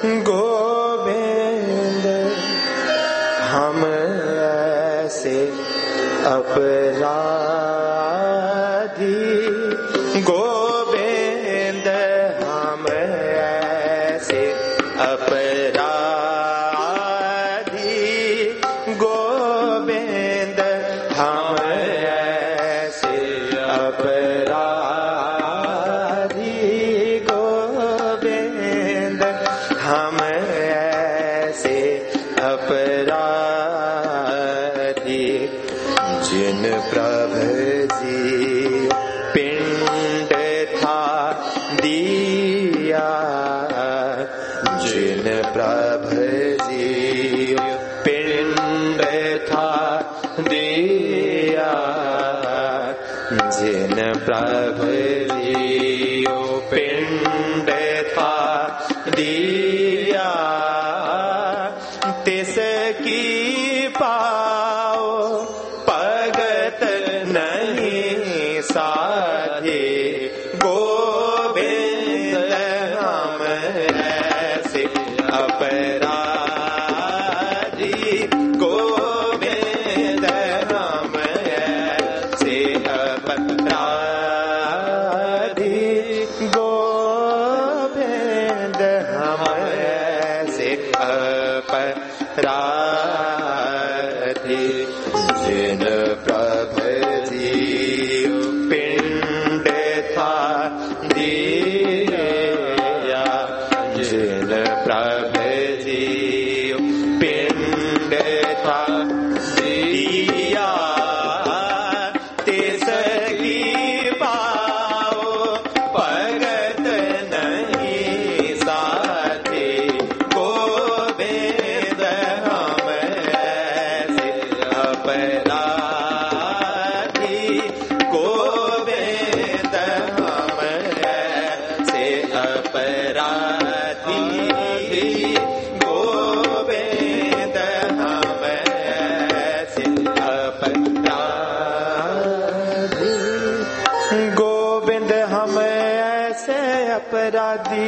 गोविंद हम ऐसे अपराधी, गोविंद हम ऐसे अपराधी, गोविंद हम ऐसे अपराधी, गोविंद हम ऐसे अपराधी, जिन प्रभु जी पिंड था दिया, जिन प्रभु जी पिंड था दिया, जिन प्रभु जी पिंड था दिया, तिसकी पाओ भगत नहीं साधे, गोविंद हम ऐसे अपराधी, गोविंद हम ऐसे अपराधी, गोविंद हम ऐसे अपराधी, जिन प्रभु जी पिंड था दिया, जिन प्रभु जी पिंड था दिया, तिसकी पाओ भगत नहीं साथे, गोविंद हम ऐसे अपराधी, गोविंद हम ऐसे अपराधी, गोविंद हम ऐसे अपराधी, गोविंद हम ऐसे अपराधी,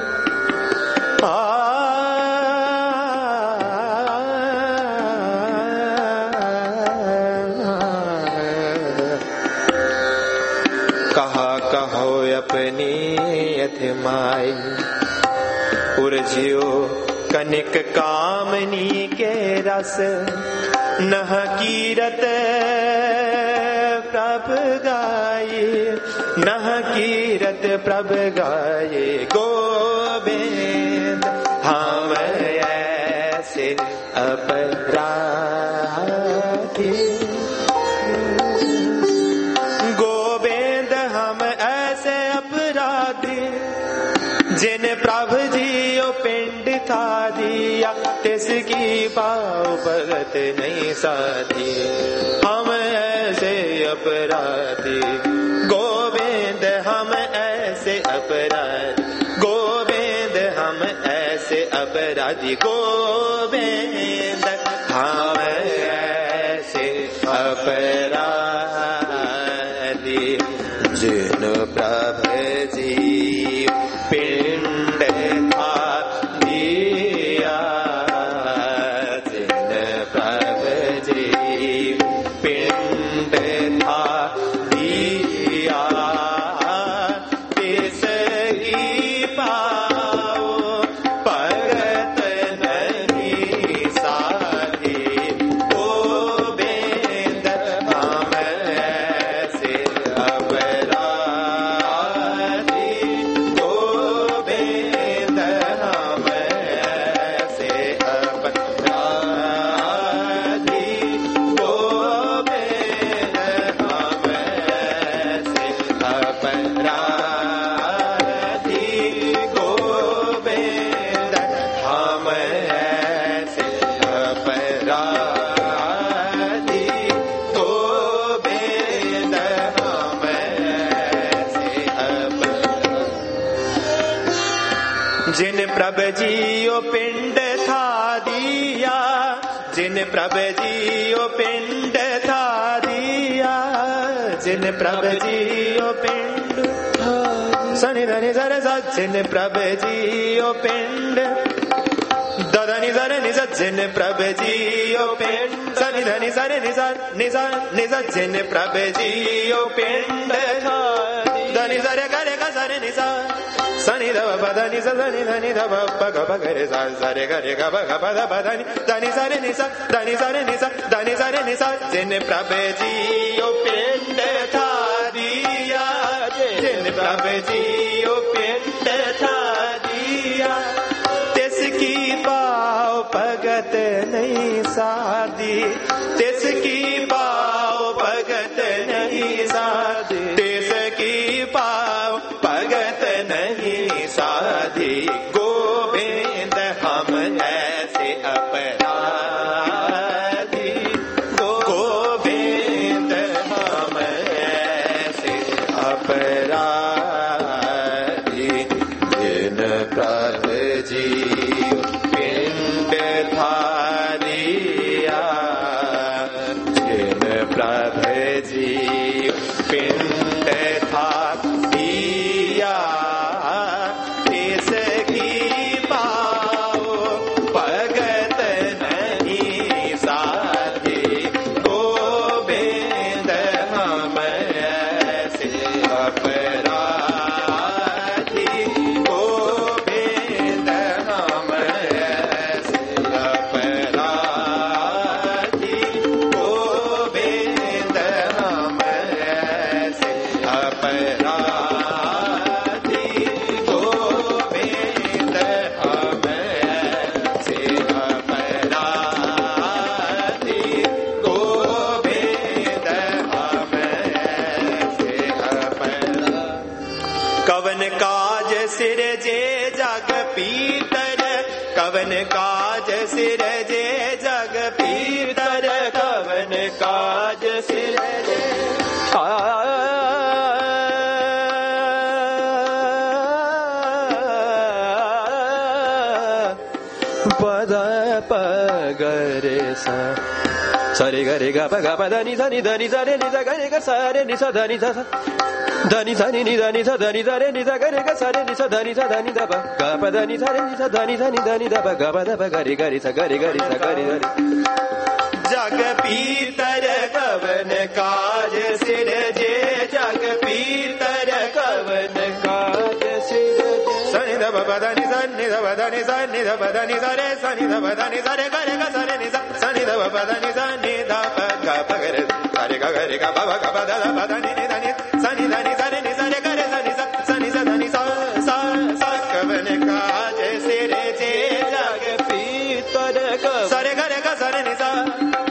कहा कहो अपनी यथमाई, उर्जियो कनिक कामनी के रस, नह कीरत प्रभ गाये, नह कीरत प्रभ गाये, गोविंद हम ऐसे अपराधी, गोविंद हम ऐसे अपराधी, जिन प्रभु जी पिंड था दिया, तिसकी पाओ भगत नहीं साधी, हम ऐसे अपराधी, गोविंद हम ऐसे अपराधी, गोविंद हम ऐसे अपराधी, गोविंद हम ऐसे अपराधी, जिन प्रभु जी पिंड था दिया, जिन प्रभु जी पिंड था दिया, तिसकी पाओ भगत नहीं साधी, गोविंद हम ऐसे अपराधी, गोविंद हम ऐसे अपराधी, गोविंद हम ऐसे अपराधी, गोविंद हम ऐसे अपराधी, गोविंद हम ऐसे अपराधी, जिन प्रभु जी पिंड था दिया, जिन प्रभु जी पिंड था दिया, जिन प्रभु जी पिंड सनि धनि सर सा, जिन प्रभु जी पिंड पधनि सरे निसा जिन प्रभु जियो पिंड सनि धनि सरे निसा निसा निसा जिन प्रभु जियो पिंड धनि सरे करे ग सरे निसा सनि ध पधनि सा धनि धनि ध प ग प ग रे सा सरे ग रे ग प ग प ध पधनि धनि सरे निसा धनि सरे निसा धनि सरे निसा जिन प्रभु जियो पिंड था दिया जिन प्रभु जियो पिंड था दिया तिसकी पाव भगत नहीं साधी तिसकी पाव भगत नहीं साधी तिसकी पाव भगत नहीं साधी गोविंद हम ऐसे अपराधी गोविंद हम ऐसे अपराधी जिन प्रभु जी पिंड धारिया जिन प्रभु जी पिंड धारिया इसकी पाओ भगत नहीं साधी गोविंद हम ऐसे अपराधी गोविंद हम ऐसे अपराधी गोविंद हम ऐसे अपराधी गोविंद हम ऐसे अपराधी गोविंद हम ऐसे अपराधी कवन काज सिर जे जग पीतर कवन काज सिर जे जग पीतर कवन काज सिर जे पद पगरे सा सरे गरे ग प ग प ध नि ध नि ध नि ध रे नि ध ग रे ग सा रे नि सा ध नि ध सा ध नि ध नि नि ध नि सा ध नि ध रे नि ध ग रे ग सा रे नि सा ध नि सा ध नि ध प ग प ध नि सा रे नि सा ध नि ध नि ध नि ध प ग प ध प ग रे ग रे सा ग रे ग रे सा ग रे ग रे जग पीतर कवन काज सिर जे जग पीतर कवन काज सिर जे सनि ध प ध नि सा नि ध प ध नि सा नि ध प ध नि सा रे सनि ध प ध नि सा रे ग रे ग सा रे नि सा सनि ध प ध नि सा नि ध प ग प ग रे सा रे ग ग प ग प ध प ध नि ध नि सनि ध नि सा रे नि सा रे ग रे सा नि सा सनि सा ध नि सा सा सा कवन काज सिर जे जग पीतर सा रे ग रे ग सा रे नि सा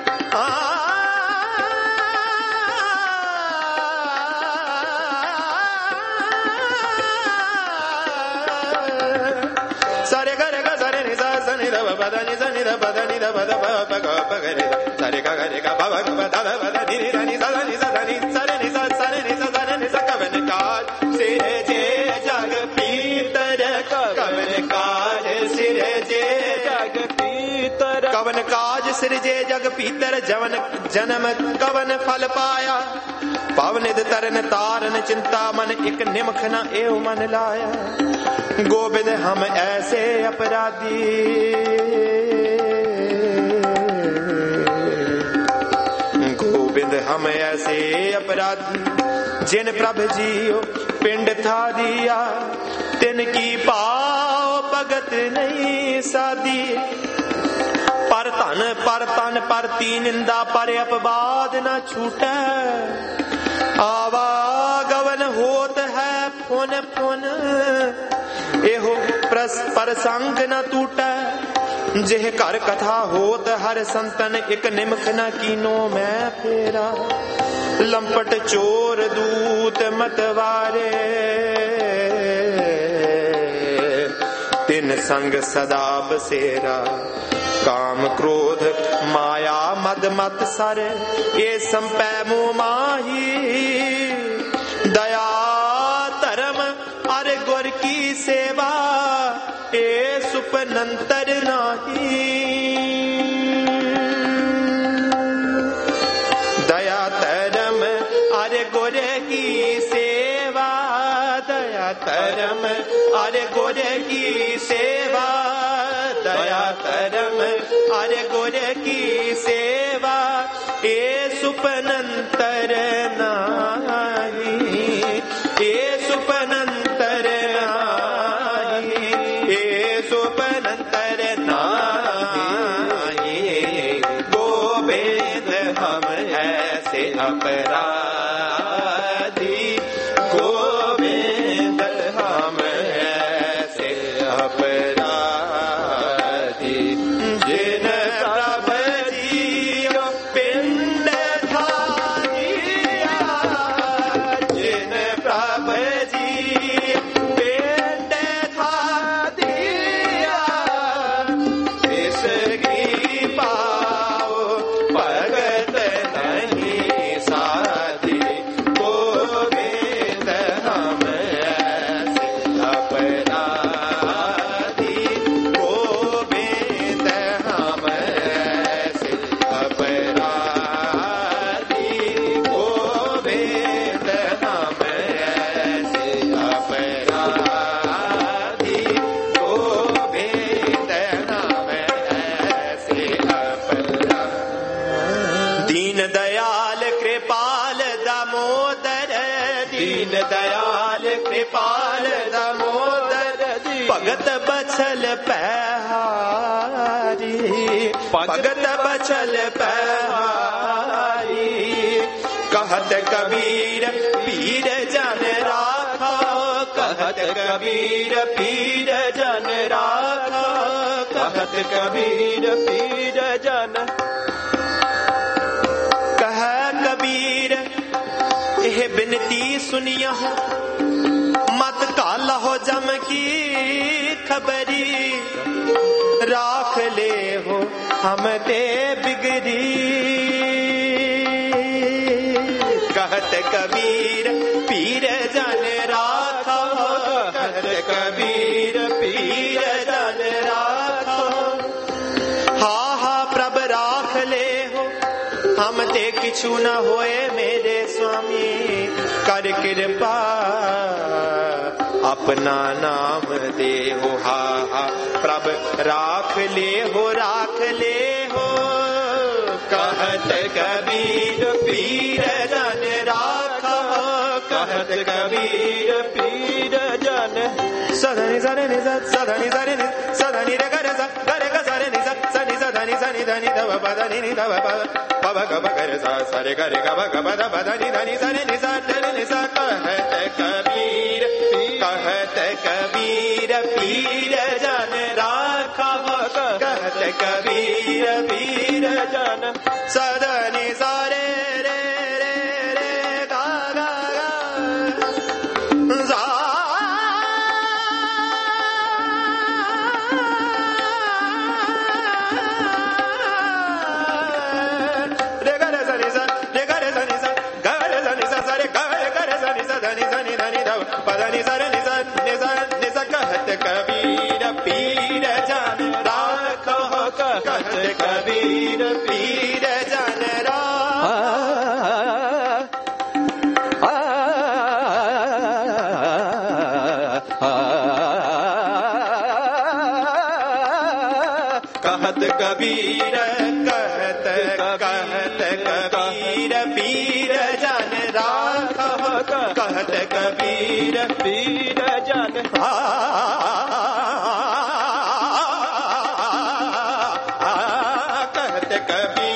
सरे ग रे ग सा रे नि सा सनि ध प ध नि सा नि ध प ध नि ध प ध प प ग प ग रे सा रे ग ग रे ग प प ग प ध प ध नि ध नि सा नि सा ध नि सा रे नि सा सा रे नि सा सा रे नि सा कवन काज सिर जे जग पीतर कवन काज सिर जे जग पीतर कवन काज सिर जे जग पीतर जवन जन्म कवन फल पाया पावनिद तरन तारन चिंता मन एक निमख न एव मन लाया गोविंद हम ऐसे अपराधी गोविंद हम ऐसे अपराधी जिन प्रभु जियो पिंड था दिया तिनकी पाव भगत नहीं साधी पर तन पर तीन निंदा पर अपवाद न छूटे आवागवन होत है पुन पुन एहो प्रसंग न टूटे जिह घर कथा होत हर संतन एक निमख न कीनो मैं फेरा लंपट चोर दूत मतवारे तिन संग सदा बसेरा काम क्रोध माया मद मत सर ये संपै मुँह माही दया धर्म अर गुर की सेवा ए सुपनंतर नाही दया धर्म अरे गुर की सेवा दया धर्म अरे गुर की सेवा दया धर्म हार गुर की सेवा ए सुपनंतर नाही, ए सुपनंतर नाही, ए सुपनंतर नाही। गोविंद हम ऐसे अपराधी, गोविंद हम ऐसे अपराधी, जिन प्रभ जी पिंड धारिया, जिन प्रभ जी पिंड धारिया, इसकी पाओ भगत नहीं साधी। गोविंद हम ऐसे अपराधी, गोविंद हम ऐसे अपराधी, गोविंद हम ऐसे अपराधी, गोविंद हम ऐसे अपराधी। दीन दयाल कृपाल दामोदर, दीन दयाल कृपाल दामोदर, भगत बछल पहारी, भगत बछल पहारी। कहत कबीर पीर जन राखा, कहत कबीर पीर जन राखा, कहत कबीर पीर जन। कह कबीर यह बिनती सुनिया, मत काला हो जम की खबरी, राख ले हो हम ते बिगड़ी। कहत कबीर पीर जन राखा, कहत कबीर पीर जन राखा। हा हा प्रभ राख ले हो हम ते किछु न होए मेरे स्वामी, कर कृपा अपना नाम दे हो। हा हा प्रभ राख ले हो, राख ले हो। कहत कबीर पीर जन राखा, कहत कबीर पीर जन। सधनि सधनि सधनि सधनि सधनि रे गर सा गर ग सरे नि सनि सधनि सनि धनि धव पधनि नि धव पद पव ग ग गर सा सरे गर ग ग पद पधनि धनि सनि नि सा धनि नि सा। कहत कबीर, कहत कबीर पीर जन राखा, कहत कबीर पीर जन। सधनि सारे रे रे रे गा गा गा सा रे ग रे सनि सा रे ग रे सनि सा ग रे सनि सा सरे ग रे ग रे सनि सा धनि सनि धनि धव पधनि सरे नि सा नि सा नि सा। कहत कबीर पीर जन राखो, कहत कबीर पीर जन राखो। कहत कबीर, कहत कहत कबीर पीर जन राखो, कहत कबीर पीर जन। कहत कबीर